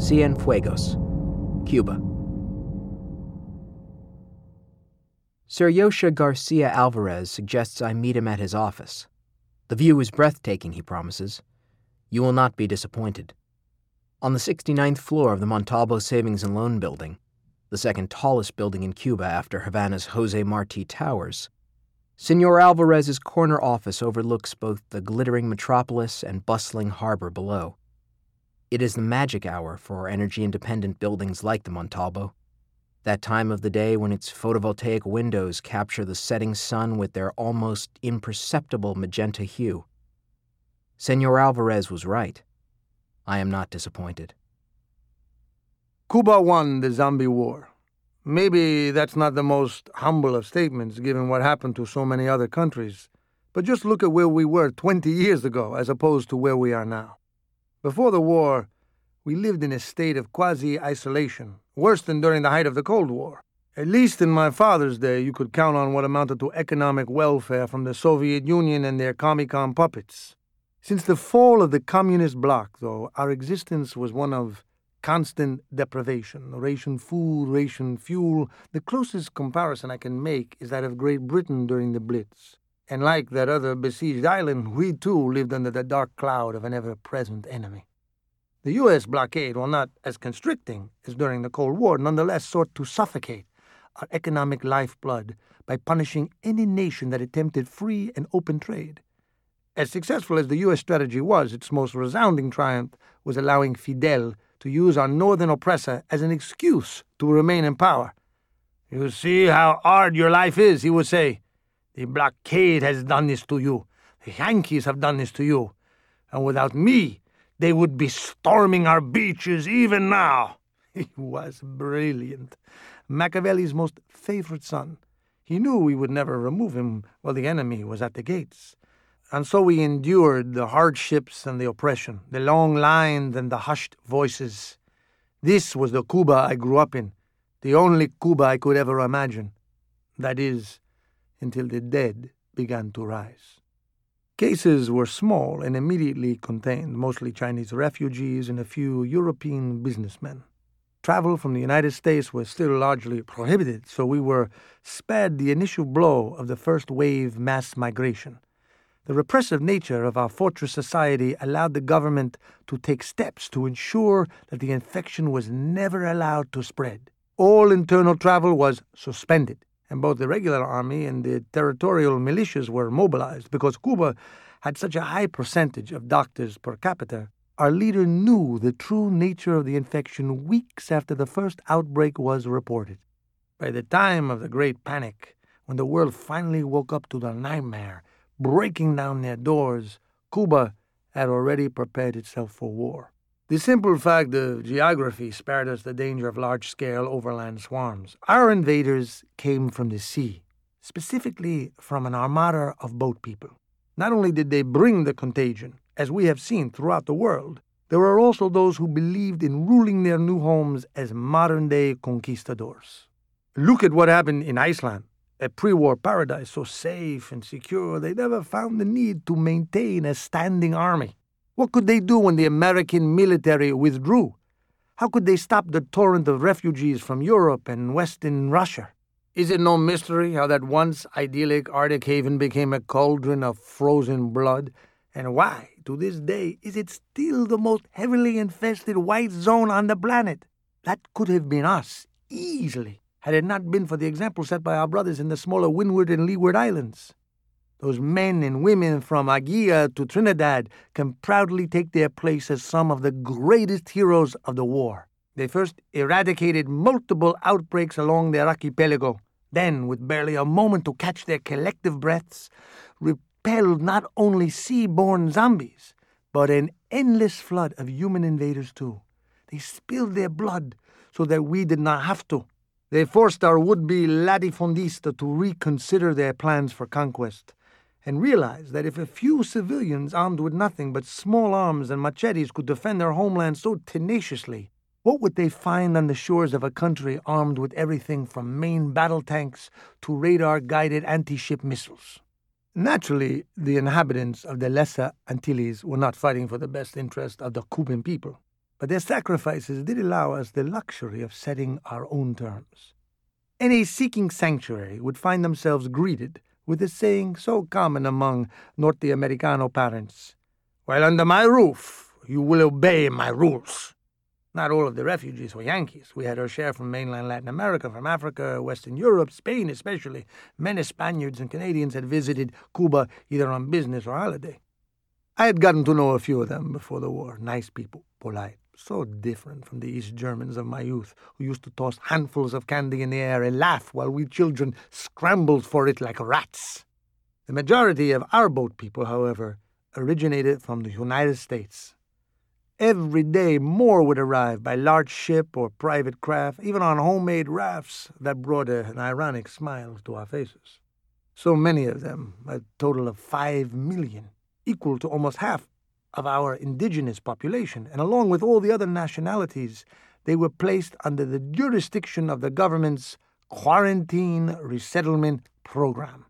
Cienfuegos, Cuba. Sir Yosha Garcia Alvarez suggests I meet him at his office. The view is breathtaking, he promises. You will not be disappointed. On the 69th floor of the Montalvo Savings and Loan Building, the second tallest building in Cuba after Havana's Jose Marti Towers, Senor Alvarez's corner office overlooks both the glittering metropolis and bustling harbor below. It is the magic hour for energy-independent buildings like the Montalvo, that time of the day when its photovoltaic windows capture the setting sun with their almost imperceptible magenta hue. Senor Alvarez was right. I am not disappointed. Cuba won the zombie war. Maybe that's not the most humble of statements given what happened to so many other countries, but just look at where we were 20 years ago as opposed to where we are now. Before the war, we lived in a state of quasi-isolation, worse than during the height of the Cold War. At least in my father's day, you could count on what amounted to economic welfare from the Soviet Union and their Comecon puppets. Since the fall of the communist bloc, though, our existence was one of constant deprivation. Ration food, ration fuel. The closest comparison I can make is that of Great Britain during the Blitz. And like that other besieged island, we too lived under the dark cloud of an ever-present enemy. The U.S. blockade, while not as constricting as during the Cold War, nonetheless sought to suffocate our economic lifeblood by punishing any nation that attempted free and open trade. As successful as the U.S. strategy was, its most resounding triumph was allowing Fidel to use our northern oppressor as an excuse to remain in power. "You see how hard your life is," he would say. "The blockade has done this to you. The Yankees have done this to you. And without me, they would be storming our beaches even now." He was brilliant. Machiavelli's most favorite son. He knew we would never remove him while the enemy was at the gates. And so we endured the hardships and the oppression, the long lines and the hushed voices. This was the Cuba I grew up in, the only Cuba I could ever imagine. That is, until the dead began to rise. Cases were small and immediately contained, mostly Chinese refugees and a few European businessmen. Travel from the United States was still largely prohibited, so we were spared the initial blow of the first wave mass migration. The repressive nature of our fortress society allowed the government to take steps to ensure that the infection was never allowed to spread. All internal travel was suspended, and both the regular army and the territorial militias were mobilized. Because Cuba had such a high percentage of doctors per capita, our leader knew the true nature of the infection weeks after the first outbreak was reported. By the time of the Great Panic, when the world finally woke up to the nightmare breaking down their doors, Cuba had already prepared itself for war. The simple fact of geography spared us the danger of large-scale overland swarms. Our invaders came from the sea, specifically from an armada of boat people. Not only did they bring the contagion, as we have seen throughout the world, there were also those who believed in ruling their new homes as modern-day conquistadors. Look at what happened in Iceland, a pre-war paradise so safe and secure they never found the need to maintain a standing army. What could they do when the American military withdrew? How could they stop the torrent of refugees from Europe and Western Russia? Is it no mystery how that once idyllic Arctic haven became a cauldron of frozen blood? And why, to this day, is it still the most heavily infested white zone on the planet? That could have been us, easily, had it not been for the example set by our brothers in the smaller Windward and Leeward Islands. Those men and women from Aguila to Trinidad can proudly take their place as some of the greatest heroes of the war. They first eradicated multiple outbreaks along their archipelago, then, with barely a moment to catch their collective breaths, repelled not only sea-borne zombies, but an endless flood of human invaders too. They spilled their blood so that we did not have to. They forced our would-be latifundista to reconsider their plans for conquest and realize that if a few civilians armed with nothing but small arms and machetes could defend their homeland so tenaciously, what would they find on the shores of a country armed with everything from main battle tanks to radar-guided anti-ship missiles? Naturally, the inhabitants of the Lesser Antilles were not fighting for the best interest of the Cuban people. but their sacrifices did allow us the luxury of setting our own terms. Any seeking sanctuary would find themselves greeted with the saying so common among Norteamericano parents, "While under my roof, you will obey my rules." Not all of the refugees were Yankees. We had our share from mainland Latin America, from Africa, Western Europe, Spain especially. Many Spaniards and Canadians had visited Cuba either on business or holiday. I had gotten to know a few of them before the war. Nice people, polite, so different from the East Germans of my youth, who used to toss handfuls of candy in the air and laugh while we children scrambled for it like rats. The majority of our boat people, however, originated from the United States. Every day more would arrive by large ship or private craft, even on homemade rafts that brought an ironic smile to our faces. So many of them, a total of 5 million, equal to almost half of our indigenous population, and along with all the other nationalities, they were placed under the jurisdiction of the government's Quarantine Resettlement Program.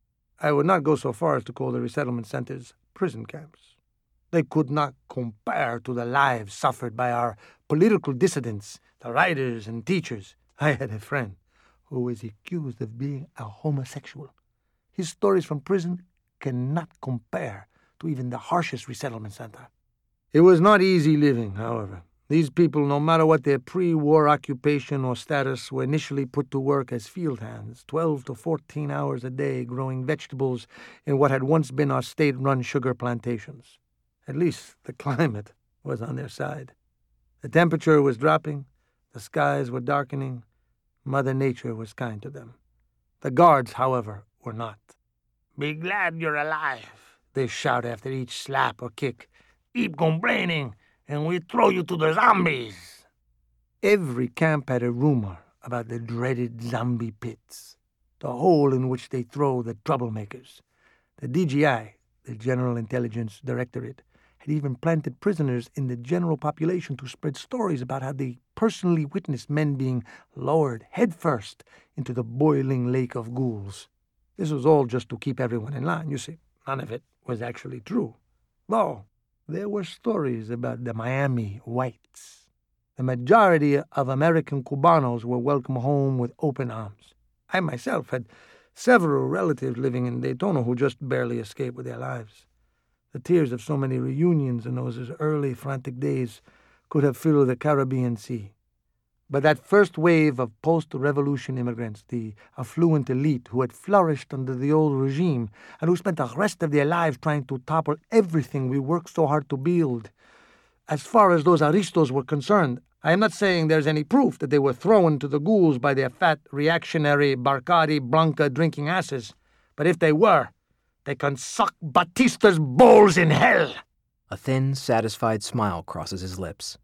I would not go so far as to call the resettlement centers prison camps. They could not compare to the lives suffered by our political dissidents, the writers and teachers. I had a friend who was accused of being a homosexual. His stories from prison cannot compare to even the harshest resettlement center. It was not easy living, however. These people, no matter what their pre-war occupation or status, were initially put to work as field hands, 12 to 14 hours a day growing vegetables in what had once been our state-run sugar plantations. At least the climate was on their side. The temperature was dropping, the skies were darkening, Mother Nature was kind to them. The guards, however, were not. "Be glad you're alive," they shout after each slap or kick. "Keep complaining, and we throw you to the zombies." Every camp had a rumor about the dreaded zombie pits, the hole in which they throw the troublemakers. The DGI, the General Intelligence Directorate, had even planted prisoners in the general population to spread stories about how they personally witnessed men being lowered headfirst into the boiling lake of ghouls. This was all just to keep everyone in line, you see. None of it was actually true. Though there were stories about the Miami Whites. The majority of American Cubanos were welcomed home with open arms. I myself had several relatives living in Daytona who just barely escaped with their lives. The tears of so many reunions in those early frantic days could have filled the Caribbean Sea. But that first wave of post-revolution immigrants, the affluent elite who had flourished under the old regime and who spent the rest of their lives trying to topple everything we worked so hard to build. As far as those aristos were concerned, I am not saying there's any proof that they were thrown to the ghouls by their fat, reactionary, Bacardi Blanca drinking asses. But if they were, they can suck Batista's balls in hell. A thin, satisfied smile crosses his lips.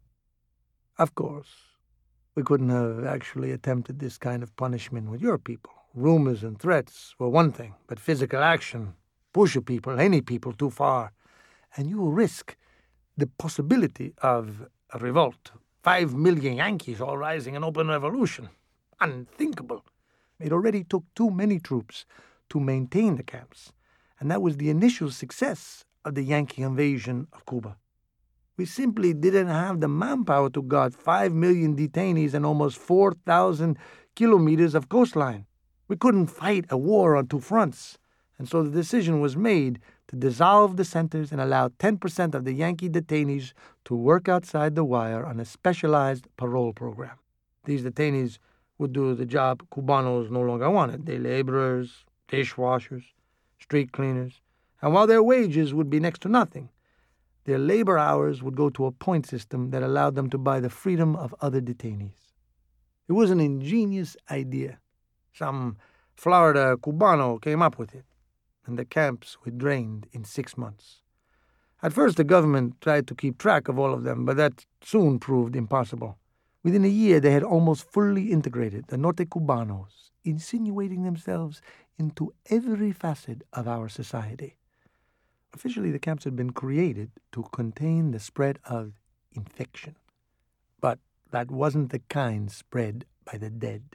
Of course, we couldn't have actually attempted this kind of punishment with your people. Rumors and threats were one thing, but physical action, push any people too far, and you will risk the possibility of a revolt. 5 million Yankees all rising in open revolution. Unthinkable. It already took too many troops to maintain the camps, and that was the initial success of the Yankee invasion of Cuba. We simply didn't have the manpower to guard 5 million detainees and almost 4,000 kilometers of coastline. We couldn't fight a war on two fronts, and so the decision was made to dissolve the centers and allow 10% of the Yankee detainees to work outside the wire on a specialized parole program. These detainees would do the job Cubanos no longer wanted: day laborers, dishwashers, street cleaners, and while their wages would be next to nothing, their labor hours would go to a point system that allowed them to buy the freedom of other detainees. It was an ingenious idea. Some Florida Cubano came up with it, and the camps were drained in 6 months. At first, the government tried to keep track of all of them, but that soon proved impossible. Within a year, they had almost fully integrated the Norte Cubanos, insinuating themselves into every facet of our society. Officially, the camps had been created to contain the spread of infection, but that wasn't the kind spread by the dead.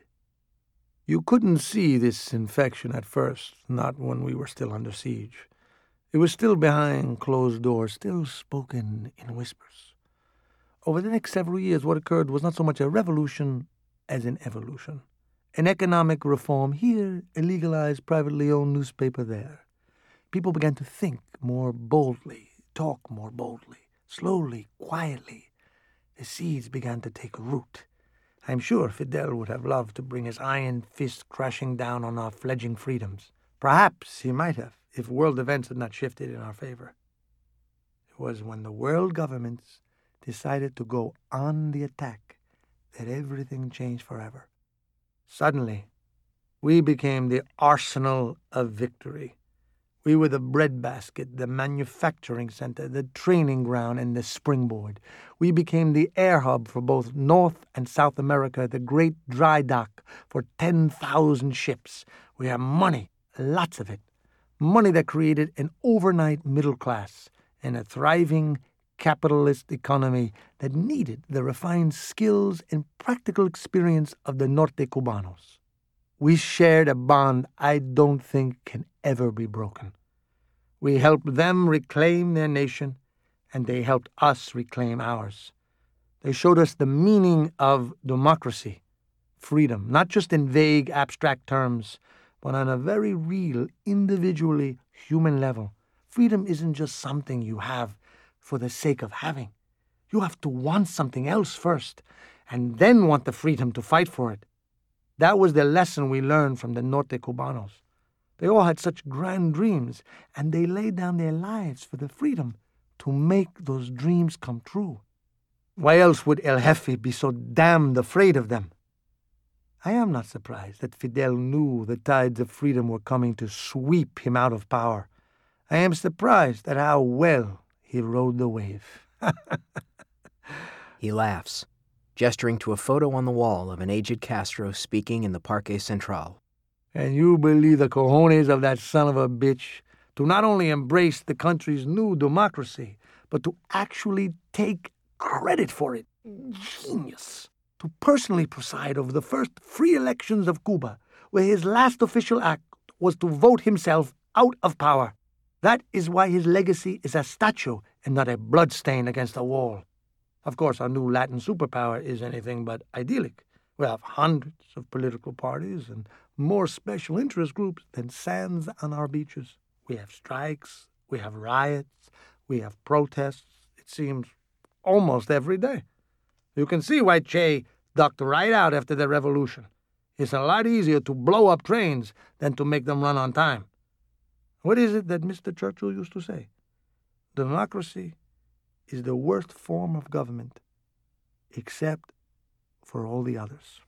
You couldn't see this infection at first, not when we were still under siege. It was still behind closed doors, still spoken in whispers. Over the next several years, what occurred was not so much a revolution as an evolution. An economic reform here, a legalized, privately owned newspaper there. People began to think more boldly, talk more boldly, slowly, quietly. The seeds began to take root. I'm sure Fidel would have loved to bring his iron fist crashing down on our fledgling freedoms. Perhaps he might have, if world events had not shifted in our favor. It was when the world governments decided to go on the attack that everything changed forever. Suddenly, we became the arsenal of victory. We were the breadbasket, the manufacturing center, the training ground, and the springboard. We became the air hub for both North and South America, the great dry dock for 10,000 ships. We have money, lots of it. Money that created an overnight middle class and a thriving capitalist economy that needed the refined skills and practical experience of the Norte Cubanos. We shared a bond I don't think can ever be broken. We helped them reclaim their nation, and they helped us reclaim ours. They showed us the meaning of democracy, freedom, not just in vague, abstract terms, but on a very real, individually human level. Freedom isn't just something you have for the sake of having. You have to want something else first, and then want the freedom to fight for it. That was the lesson we learned from the Norte Cubanos. They all had such grand dreams, and they laid down their lives for the freedom to make those dreams come true. Why else would El Jefe be so damned afraid of them? I am not surprised that Fidel knew the tides of freedom were coming to sweep him out of power. I am surprised at how well he rode the wave. He laughs, gesturing to a photo on the wall of an aged Castro speaking in the Parque Central. And you believe the cojones of that son of a bitch to not only embrace the country's new democracy, but to actually take credit for it. Genius. To personally preside over the first free elections of Cuba, where his last official act was to vote himself out of power. That is why his legacy is a statue and not a bloodstain against a wall. Of course, our new Latin superpower is anything but idyllic. We have hundreds of political parties and more special interest groups than sands on our beaches. We have strikes, we have riots, we have protests, it seems, almost every day. You can see why Che ducked right out after the revolution. It's a lot easier to blow up trains than to make them run on time. What is it that Mr. Churchill used to say? Democracy is the worst form of government, except for all the others.